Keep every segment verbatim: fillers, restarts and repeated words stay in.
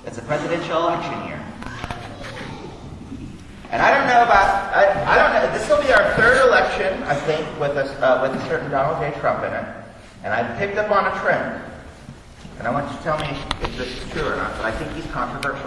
It's a presidential election year. And I don't know about, I, I don't know, this will be our third election, I think, with a, uh, with a certain Donald J. Trump in it. And I've picked up on a trend. And I want you to tell me if this is true or not, but I think he's controversial.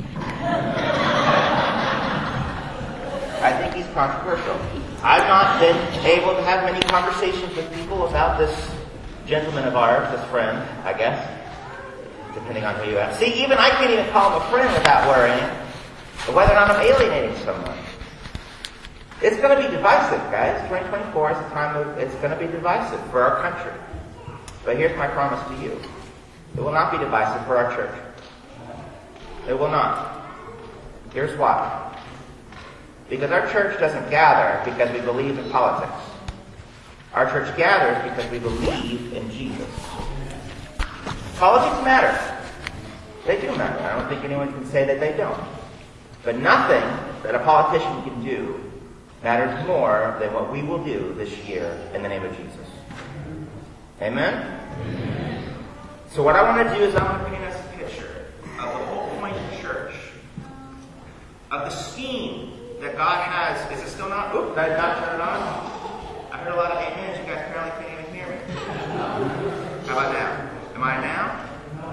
I think he's controversial. I've not been able to have many conversations with people about this gentleman of ours, this friend, I guess, depending on who you ask. See, even I can't even call him a friend without worrying whether or not I'm alienating someone. It's going to be divisive, guys. twenty twenty-four is a time of, it's going to be divisive for our country. But here's my promise to you. It will not be divisive for our church. It will not. Here's why. Because our church doesn't gather because we believe in politics. Our church gathers because we believe in Jesus. Politics matter. They do matter. I don't think anyone can say that they don't. But nothing that a politician can do matters more than what we will do this year in the name of Jesus. Amen? Amen. So what I want to do is I want to paint us a picture of the whole point of church, of the scheme that God has. Is it still not? Oop, did I not turn it on? I heard a lot of amens. You guys apparently can't even hear me. How about now? Am I now?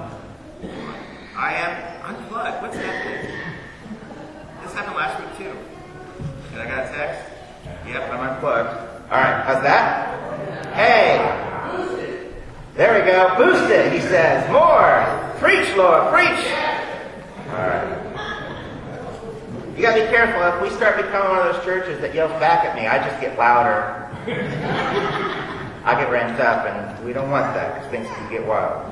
I am unplugged. What's happening? This happened last week too. And I got a text. Yep, I'm unplugged. Alright, how's that? Hey! There we go. Boost it, he says. More! Preach, Lord, preach! Alright. You gotta be careful. If we start becoming one of those churches that yells back at me, I just get louder. I get ramped up, and we don't want that because things can get wild.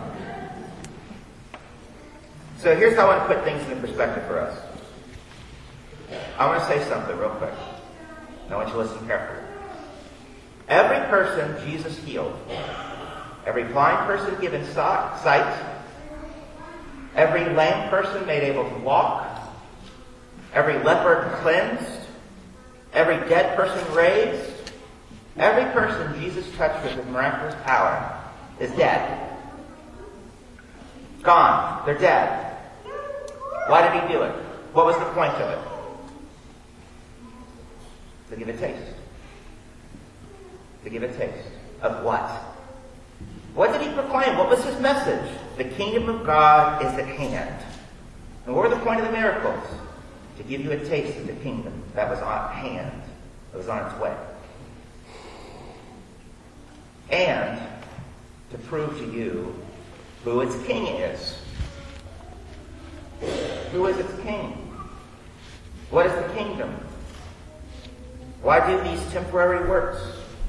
So here's how I want to put things into perspective for us. I want to say something real quick. I want you to listen carefully. Every person Jesus healed, every blind person given sight, every lame person made able to walk, every leper cleansed, every dead person raised, every person Jesus touched with his miraculous power is dead. Gone. They're dead. Why did he do it? What was the point of it? To give a taste. To give a taste. Of what? What did he proclaim? What was his message? The kingdom of God is at hand. And what were the point of the miracles? To give you a taste of the kingdom that was on hand. That was on its way. And to prove to you who its king is. Who is its king? What is the kingdom? Why do these temporary works?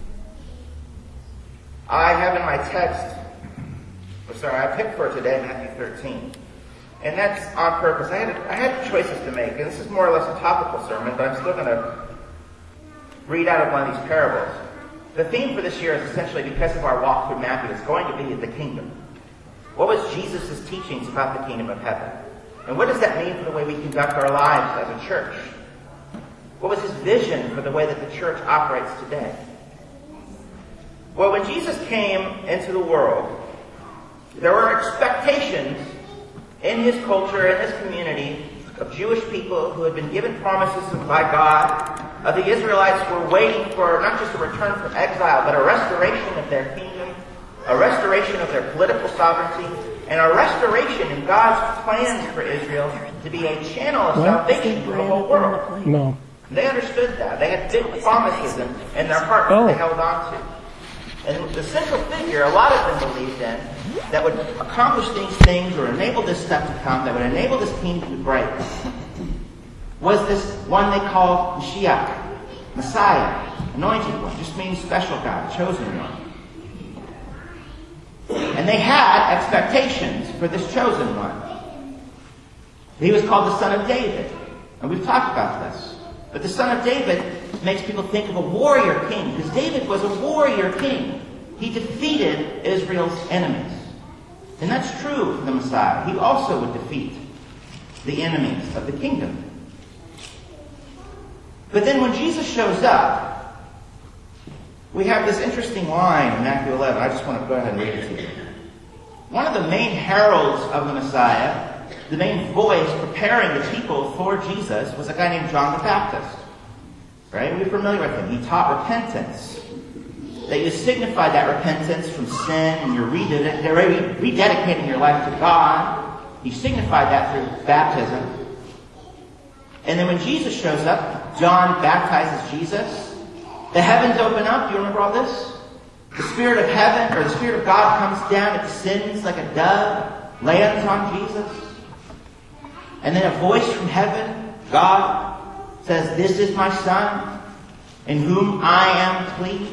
I have in my text, I'm sorry, I picked for today Matthew thirteen. And that's on purpose. I had, I had choices to make, and this is more or less a topical sermon, but I'm still going to read out of one of these parables. The theme for this year is essentially, because of our walk through Matthew, it's going to be the kingdom. What was Jesus' teachings about the kingdom of heaven? And what does that mean for the way we conduct our lives as a church? What was his vision for the way that the church operates today? Well, when Jesus came into the world, there were expectations in his culture, in his community, of Jewish people who had been given promises by God. Uh, the Israelites were waiting for not just a return from exile, but a restoration of their kingdom, a restoration of their political sovereignty, and a restoration in God's plans for Israel to be a channel of salvation for the whole world. No. They understood that. They had big promises in, in their heart that oh. they held on to. And the central figure, a lot of them believed in, that would accomplish these things or enable this stuff to come, that would enable this kingdom to break, was this one they called Mashiach, Messiah, anointed one, just means special God, chosen one. And they had expectations for this chosen one. He was called the Son of David. And we've talked about this. But the Son of David makes people think of a warrior king, because David was a warrior king. He defeated Israel's enemies. And that's true for the Messiah. He also would defeat the enemies of the kingdom. But then when Jesus shows up, we have this interesting line in Matthew eleven. I just want to go ahead and read it to you. One of the main heralds of the Messiah the main voice preparing the people for Jesus was a guy named John the Baptist. Right? We're familiar with him. He taught repentance. That you signify that repentance from sin and you're rededicating your life to God. You signify that through baptism. And then when Jesus shows up, John baptizes Jesus. The heavens open up. Do you remember all this? The Spirit of heaven, or the Spirit of God comes down, it descends like a dove, lands on Jesus. And then a voice from heaven, God, says, "This is my Son, in whom I am pleased."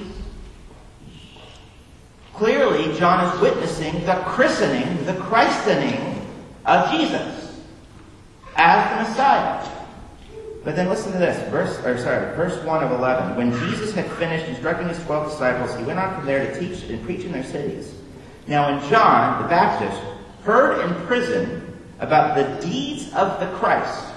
Clearly, John is witnessing the christening, the christening of Jesus as the Messiah. But then listen to this, verse, or sorry, verse one of eleven. When Jesus had finished instructing his twelve disciples, he went on from there to teach and preach in their cities. Now when John the Baptist heard in prison about the deeds of the Christ.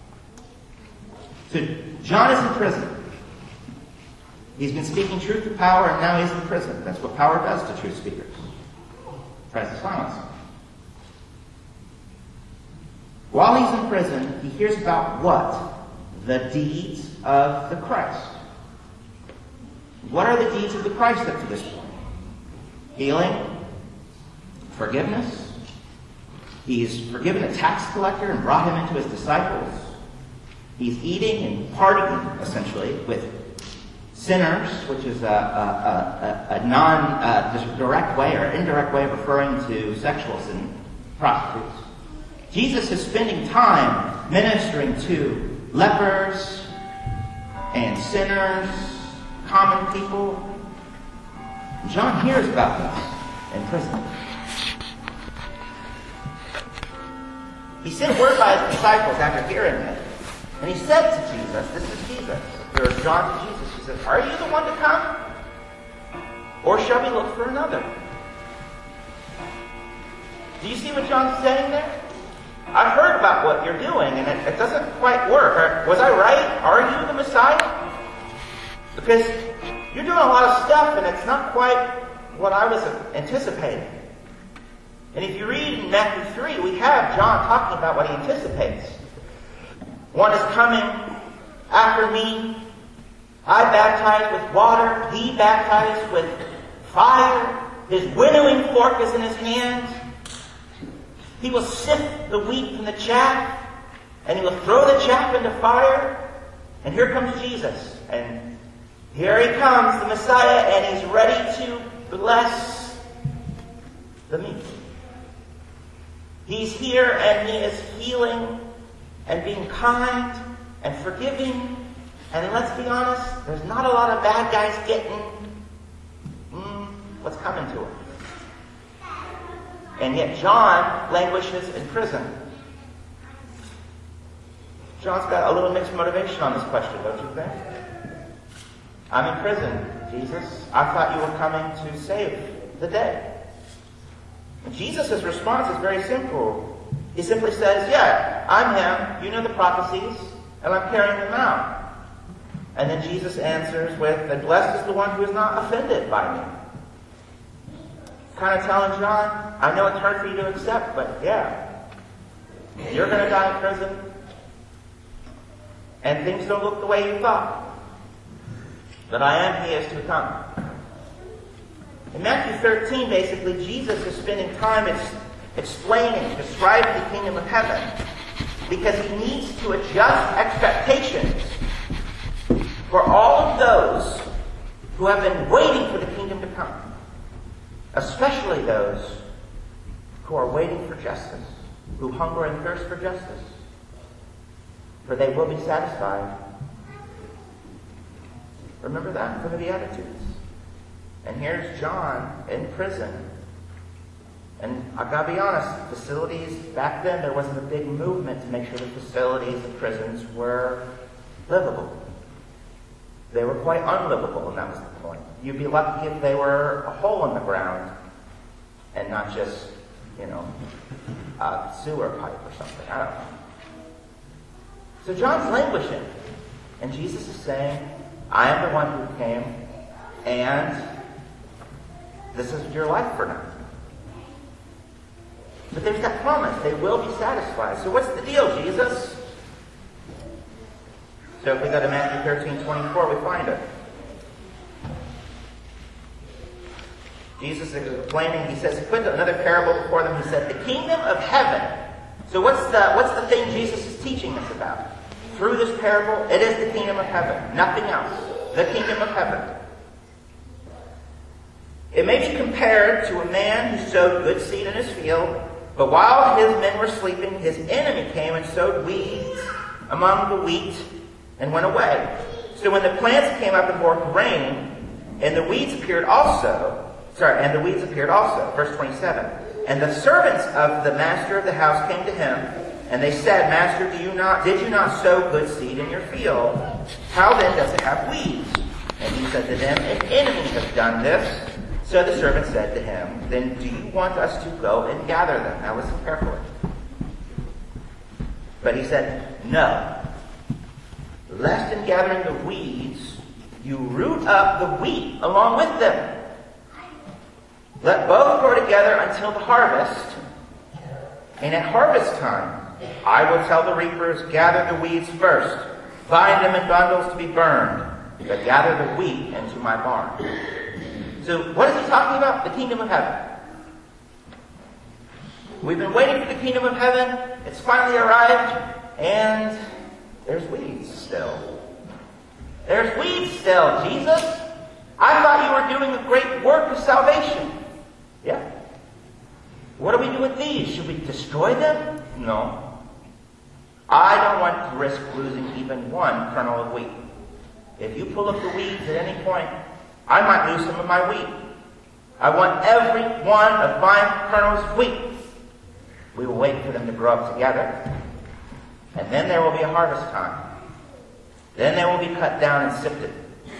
So John is in prison. He's been speaking truth to power, and now he's in prison. That's what power does to truth speakers. Tries to silence them. While he's in prison, he hears about what? The deeds of the Christ. What are the deeds of the Christ up to this point? Healing, forgiveness. He's forgiven a tax collector and brought him into his disciples. He's eating and partying, essentially, with sinners, which is a, a, a, a non-direct way or indirect way of referring to sexual sin, prostitutes. Jesus is spending time ministering to lepers and sinners, common people. John hears about this in prison. He sent word by his disciples after hearing it, and he said to Jesus, this is Jesus, or John to Jesus, he says, "Are you the one to come? Or shall we look for another?" Do you see what John's saying there? I heard about what you're doing, and it, it doesn't quite work. Was I right? Are you the Messiah? Because you're doing a lot of stuff, and it's not quite what I was anticipating. And if you read in Matthew three, we have John talking about what he anticipates. One is coming after me. I baptize with water. He baptized with fire. His winnowing fork is in his hand. He will sift the wheat from the chaff, and he will throw the chaff into fire. And here comes Jesus. And here he comes, the Messiah, and he's ready to bless the meat. He's here, and he is healing and being kind and forgiving. And let's be honest, there's not a lot of bad guys getting mm, what's coming to him. And yet John languishes in prison. John's got a little mixed motivation on this question, don't you think? I'm in prison, Jesus. I thought you were coming to save the day. And Jesus' response is very simple. He simply says, yeah, I'm him. You know the prophecies, and I'm carrying them out. And then Jesus answers with, and blessed is the one who is not offended by me. Kind of telling John, I know it's hard for you to accept, but yeah, you're going to die in prison, and things don't look the way you thought. But I am he is to come. In Matthew thirteen, basically, Jesus is spending time ex- explaining, describing the kingdom of heaven, because he needs to adjust expectations for all of those who have been waiting for the kingdom to come. Especially those who are waiting for justice, who hunger and thirst for justice, for they will be satisfied. Remember that from the Beatitudes. And here's John in prison. And I've got to be honest, facilities, back then there wasn't a big movement to make sure the facilities, the prisons were livable. They were quite unlivable, and that was the point. You'd be lucky if they were a hole in the ground and not just, you know, a sewer pipe or something. I don't know. So John's languishing. And Jesus is saying, I am the one who came, and this is your life for now. But there's that promise. They will be satisfied. So what's the deal, Jesus? So if we go to Matthew thirteen twenty-four, we find it. Jesus is explaining, he says, he put another parable before them. He said, the kingdom of heaven. So what's the, what's the thing Jesus is teaching us about? Through this parable, it is the kingdom of heaven. Nothing else. The kingdom of heaven. It may be compared to a man who sowed good seed in his field, but while his men were sleeping, his enemy came and sowed weeds among the wheat and went away. So when the plants came up and bore grain, and the weeds appeared also, sorry, and the weeds appeared also, verse twenty-seven. And the servants of the master of the house came to him, and they said, Master, do you not, did you not sow good seed in your field? How then does it have weeds? And he said to them, an enemy has done this. So the servant said to him, then do you want us to go and gather them? Now listen carefully. But he said, no. Lest in gathering the weeds, you root up the wheat along with them. Let both grow together until the harvest. And at harvest time, I will tell the reapers, gather the weeds first, bind them in bundles to be burned, but gather the wheat into my barn. So what is he talking about? The kingdom of heaven. We've been waiting for the kingdom of heaven. It's finally arrived, and there's weeds still. There's weeds still. Jesus, I thought you were doing a great work of salvation. Yeah. What do we do with these? Should we destroy them? No. I don't want to risk losing even one kernel of wheat. If you pull up the weeds at any point, I might lose some of my wheat. I want every one of my kernels of wheat. We will wait for them to grow up together. And then there will be a harvest time. Then they will be cut down and sifted.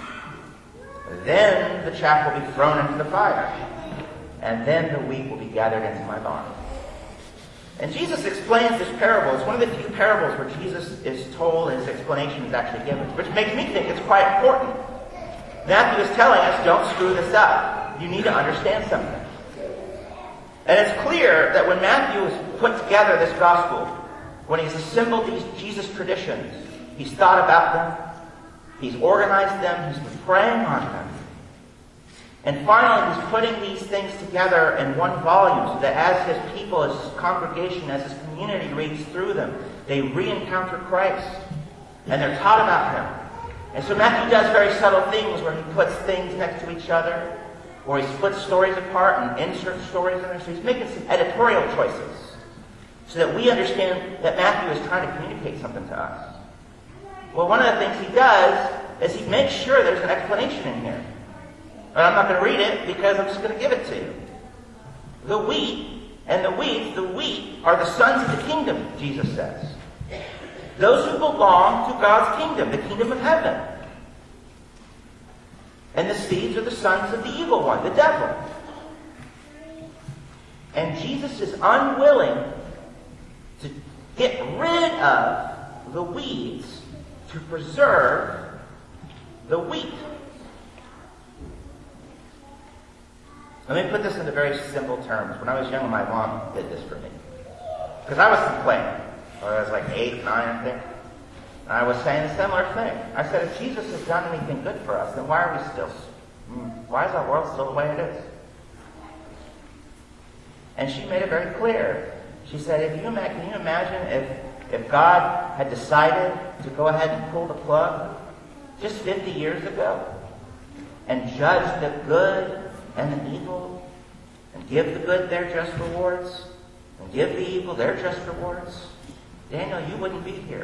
Then the chaff will be thrown into the fire. And then the wheat will be gathered into my barn. And Jesus explains this parable. It's one of the few parables where Jesus is told and his explanation is actually given, which makes me think it's quite important. Matthew is telling us, don't screw this up. You need to understand something. And it's clear that when Matthew has put together this gospel, when he's assembled these Jesus traditions, he's thought about them, he's organized them, he's been praying on them. And finally, he's putting these things together in one volume so that as his people, as his congregation, as his community reads through them, they re-encounter Christ. And they're taught about him. And so Matthew does very subtle things where he puts things next to each other, or he splits stories apart and inserts stories in there. So he's making some editorial choices so that we understand that Matthew is trying to communicate something to us. Well, one of the things he does is he makes sure there's an explanation in here. But I'm not going to read it because I'm just going to give it to you. The wheat and the wheat, the wheat are the sons of the kingdom, Jesus says. Those who belong to God's kingdom, the kingdom of heaven. And the seeds are the sons of the evil one, the devil. And Jesus is unwilling to get rid of the weeds to preserve the wheat. Let me put this into very simple terms. When I was young, my mom did this for me. Because I was complaining. I was like eight, nine, I think. And I was saying a similar thing. I said, if Jesus has done anything good for us, then why are we still, why is our world still the way it is? And she made it very clear. She said, if you imagine, can you imagine if, if God had decided to go ahead and pull the plug just fifty years ago and judge the good and the evil, and give the good their just rewards, and give the evil their just rewards, Daniel, you wouldn't be here.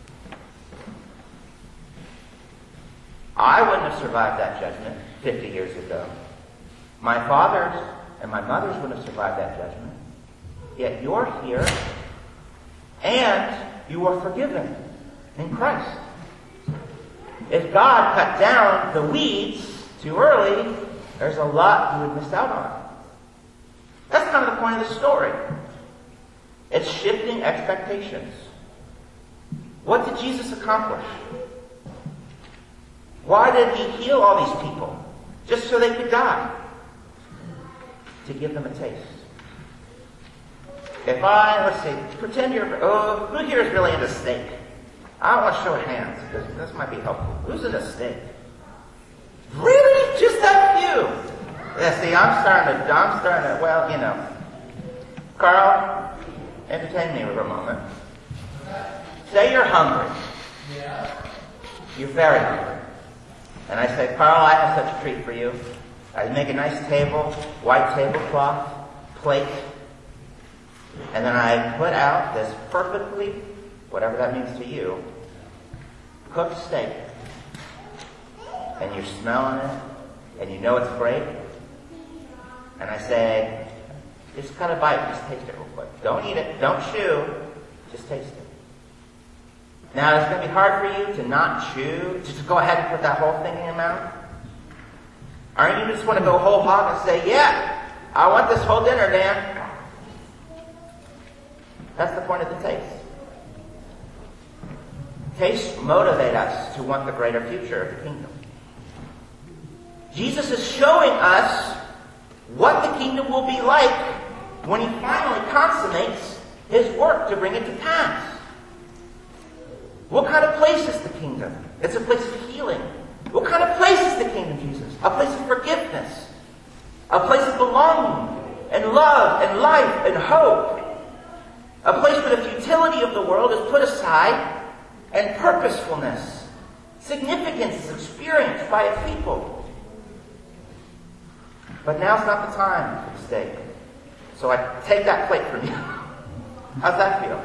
I wouldn't have survived that judgment fifty years ago. My fathers and my mothers wouldn't have survived that judgment. Yet you're here, and you are forgiven in Christ. If God cut down the weeds too early, there's a lot you would miss out on. That's kind of the point of the story. It's shifting expectations. What did Jesus accomplish? Why did he heal all these people? Just so they could die. To give them a taste. If I, let's see, pretend you're, oh, who here is really into steak? I don't want to show hands, because this might be helpful. Who's into steak? Really? Just that few? Yeah, see, I'm starting to, I'm starting to, well, you know. Carl, entertain me for a moment. Say you're hungry. Yeah. You're very hungry. And I say, Carl, I have such a treat for you. I make a nice table, white tablecloth, plate, and then I put out this perfectly, whatever that means to you, cooked steak. And you're smelling it, and you know it's great. And I say, just cut a bite, just taste it real quick. Don't eat it, don't chew, just taste it. Now, it's going to be hard for you to not chew, just to go ahead and put that whole thing in your mouth. Aren't you just want to go whole hog and say, yeah, I want this whole dinner, Dan? That's the point of the taste. Tastes motivate us to want the greater future of the kingdom. Jesus is showing us what the kingdom will be like when he finally consummates his work to bring it to pass. What kind of place is the kingdom? It's a place of healing. What kind of place is the kingdom, Jesus? A place of forgiveness. A place of belonging and love and life and hope. A place where the futility of the world is put aside and purposefulness, significance is experienced by its people. But now's not the time for the steak. So I take that plate from you. How's that feel?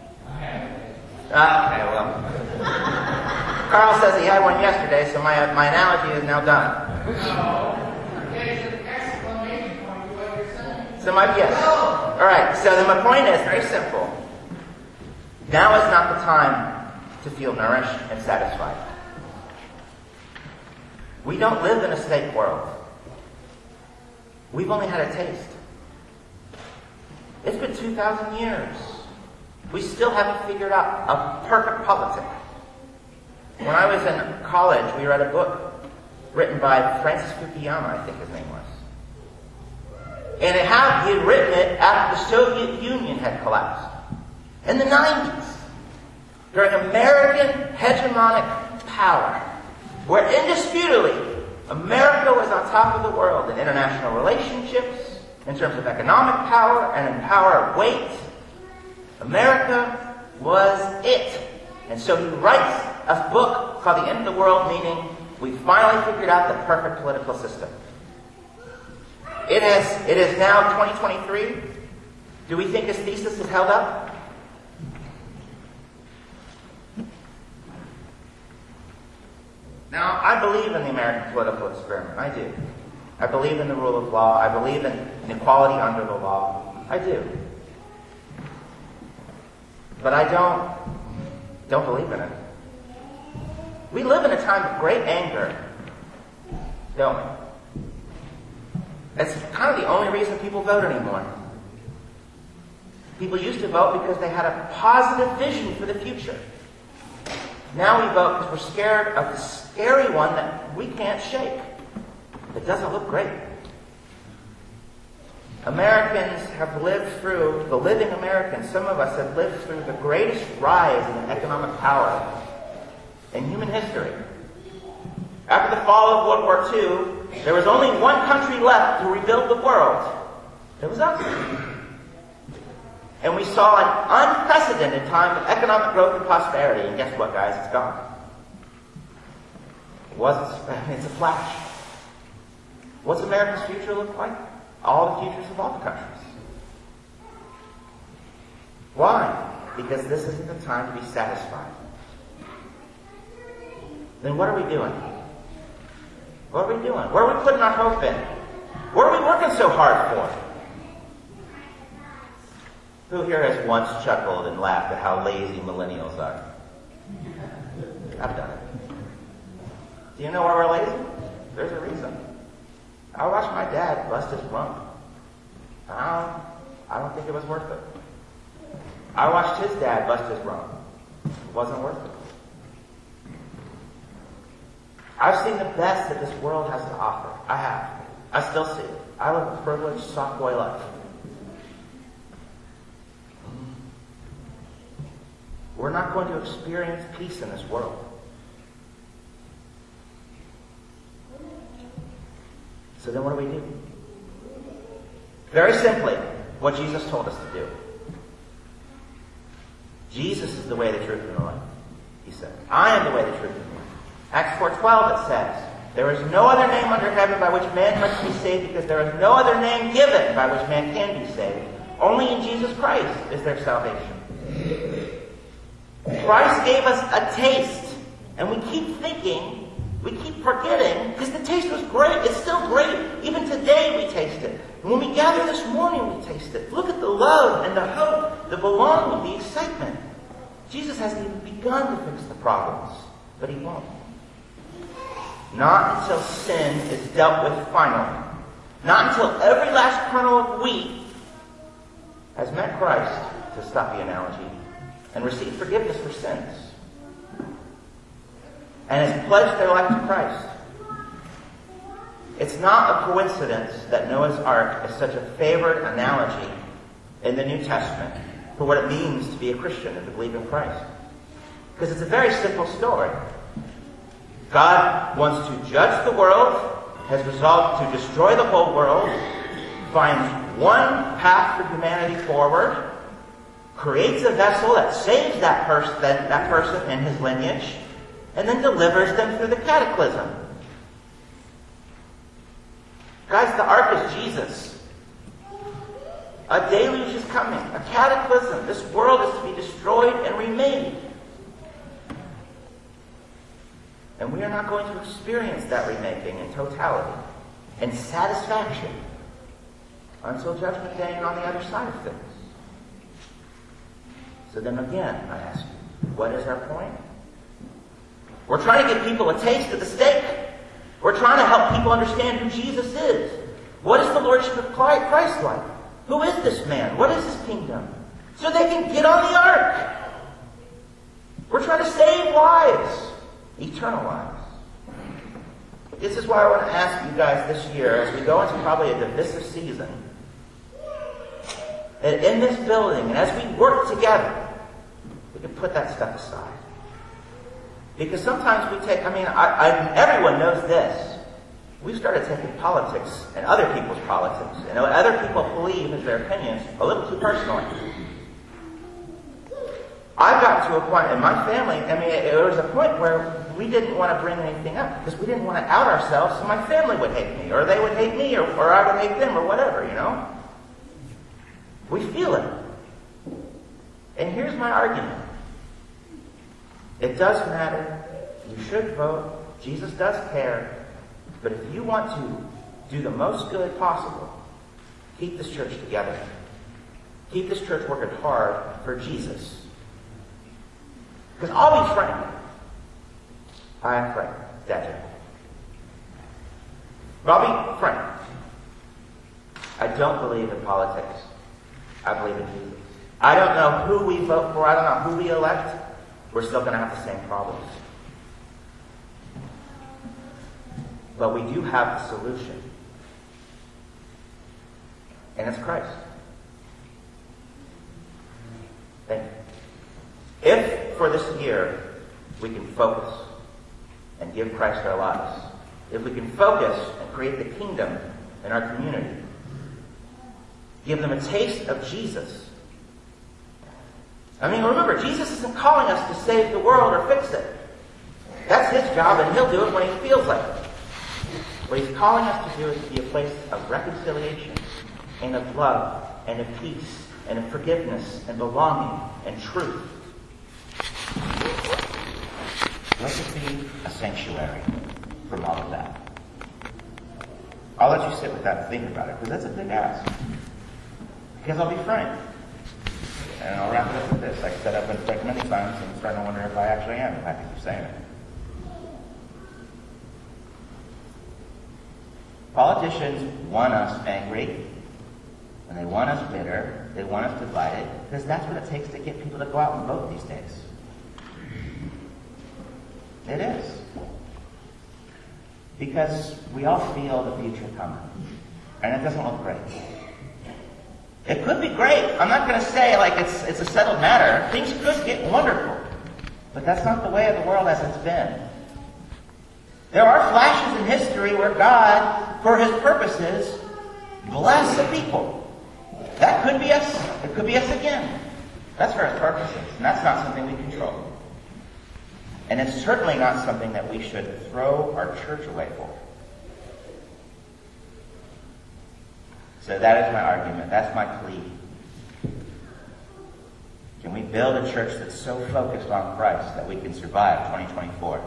Uh, okay, well. Carl says he had one yesterday, so my my analogy is now done. So my yes. All right. So then my point is very simple. Now is not the time to feel nourished and satisfied. We don't live in a steak world. We've only had a taste. It's been two thousand years. We still haven't figured out a perfect politic. When I was in college, we read a book written by Francis Fukuyama, I think his name was. And it had, he had written it after the Soviet Union had collapsed. In the nineties, during American hegemonic power, where indisputably America was on top of the world in international relationships, in terms of economic power, and in power of weight. America was it. And so he writes a book called The End of the World, meaning we finally figured out the perfect political system. It is, it is now twenty twenty-three. Do we think his thesis is held up? Now, I believe in the American political experiment. I do. I believe in the rule of law. I believe in equality under the law. I do. But I don't, don't believe in it. We live in a time of great anger, don't we? It's kind of the only reason people vote anymore. People used to vote because they had a positive vision for the future. Now we vote because we're scared of the scary one that we can't shake. It doesn't look great. Americans have lived through, the living Americans, some of us have lived through the greatest rise in economic power in human history. After the fall of World War Two, there was only one country left to rebuild the world. It was us. And we saw an unprecedented time of economic growth and prosperity. And guess what, guys? It's gone. It wasn't, it's a flash. What's America's future look like? All the futures of all the countries. Why? Because this isn't the time to be satisfied. Then what are we doing? What are we doing? Where are we putting our hope in? What are we working so hard for? Who here has once chuckled and laughed at how lazy millennials are? I've done it. Do you know why we're lazy? There's a reason. I watched my dad bust his rump. I don't, I don't think it was worth it. I watched his dad bust his rump. It wasn't worth it. I've seen the best that this world has to offer. I have. I still see it. I live a privileged, soft boy life. we're not going to experience peace in this world. So then what do we do? Very simply, what Jesus told us to do. Jesus is the way, the truth, and the life, he said. I am the way, the truth, and the life. Acts four twelve, it says, there is no other name under heaven by which man must be saved, because there is no other name given by which man can be saved. Only in Jesus Christ is there salvation. Christ gave us a taste, and we keep thinking, we keep forgetting, because the taste was great. It's still great. Even today we taste it. And when we gather this morning, we taste it. Look at the love and the hope, the belonging, the excitement. Jesus hasn't even begun to fix the problems, but he won't. Not until sin is dealt with finally. Not until every last kernel of wheat has met Christ, to stop the analogy, and received forgiveness for sins, and has pledged their life to Christ. It's not a coincidence that Noah's Ark is such a favored analogy in the New Testament for what it means to be a Christian and to believe in Christ. Because it's a very simple story. God wants to judge the world, has resolved to destroy the whole world, finds one path for humanity forward, creates a vessel that saves that, pers- that, that person and his lineage, and then delivers them through the cataclysm. Guys, the ark is Jesus. A deluge is coming, a cataclysm. This world is to be destroyed and remade. And we are not going to experience that remaking in totality and satisfaction until Judgment Day and on the other side of things. So then again, I ask you, what is our point? We're trying to give people a taste of the steak. We're trying to help people understand who Jesus is. What is the Lordship of Christ like? Who is this man? What is his kingdom? So they can get on the ark. We're trying to save lives. Eternal lives. This is why I want to ask you guys this year, as we go into probably a divisive season, that in this building, and as we work together, we can put that stuff aside. Because sometimes we take, I mean, I, I, everyone knows this. We've started taking politics and other people's politics and what other people believe as their opinions a little too personally. I've gotten to a point in my family, I mean, there was a point where we didn't want to bring anything up because we didn't want to out ourselves so my family would hate me, or they would hate me, or, or I would hate them, or whatever, you know? We feel it. And here's my argument. It does matter. You should vote. Jesus does care. But if you want to do the most good possible, keep this church together. Keep this church working hard for Jesus. Because I'll be frank. I am frank. That's it. But I'll be frank. I don't believe in politics. I believe in Jesus. I don't know who we vote for. I don't know who we elect. We're still going to have the same problems. But we do have the solution. And it's Christ. Thank you. If, for this year, we can focus and give Christ our lives, if we can focus and create the kingdom in our community, give them a taste of Jesus. I mean, remember, Jesus isn't calling us to save the world or fix it. That's his job, and he'll do it when he feels like it. What he's calling us to do is to be a place of reconciliation and of love and of peace and of forgiveness and belonging and truth. Let it be a sanctuary from all of that. I'll let you sit with that and think about it, because that's a big ask. Because I'll be frank. And I'll wrap it up with this. Like I said, I've been frank many times, and I'm starting to wonder if I actually am, if I can keep saying it. Politicians want us angry, and they want us bitter, they want us divided, because that's what it takes to get people to go out and vote these days. It is. Because we all feel the future coming, and it doesn't look great. It could be great. I'm not going to say like it's, it's a settled matter. Things could get wonderful. But that's not the way of the world as it's been. There are flashes in history where God, for his purposes, blessed the people. That could be us. It could be us again. That's for his purposes. And that's not something we control. And it's certainly not something that we should throw our church away for. So that is my argument. That's my plea. Can we build a church that's so focused on Christ that we can survive twenty twenty-four?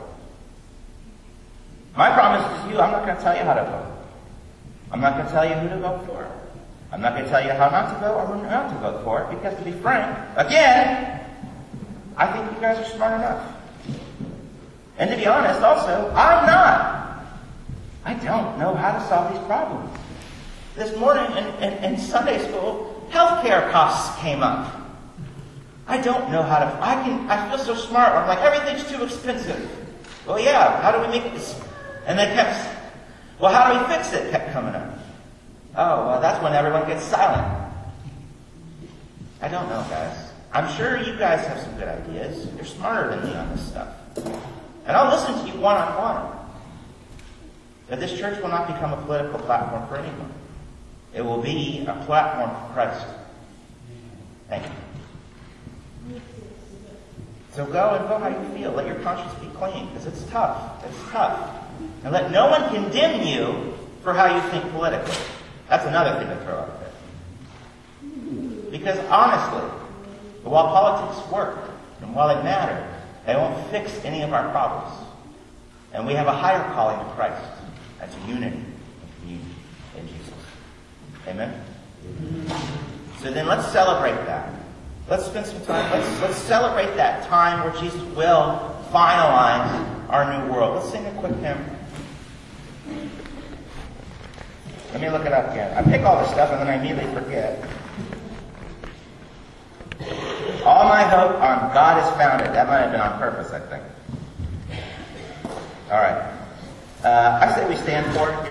My promise to you, I'm not going to tell you how to vote. I'm not going to tell you who to vote for. I'm not going to tell you how not to vote or who not to vote for, because to be frank, again, I think you guys are smart enough. And to be honest, also, I'm not. I don't know how to solve these problems. This morning in, in, in Sunday school, healthcare costs came up. I don't know how to, I can, I feel so smart. I'm like, everything's too expensive. Well, yeah, how do we make this? And they kept, well, how do we fix it? Kept coming up. Oh, well, that's when everyone gets silent. I don't know, guys. I'm sure you guys have some good ideas. You're smarter than me on this stuff. And I'll listen to you one-on-one. But this church will not become a political platform for anyone. It will be a platform for Christ. Thank you. So go and vote how you feel. Let your conscience be clean, because it's tough. It's tough. And let no one condemn you for how you think politically. That's another thing to throw out there. Because honestly, while politics work, and while they matter, they won't fix any of our problems. And we have a higher calling to Christ. That's unity and communion in Jesus. Amen? So then let's celebrate that. Let's spend some time, let's, let's celebrate that time where Jesus will finalize our new world. Let's sing a quick hymn. Let me look it up again. I pick all this stuff and then I immediately forget. All my hope on God is founded. That might have been on purpose, I think. All right. Uh, I say we stand for it.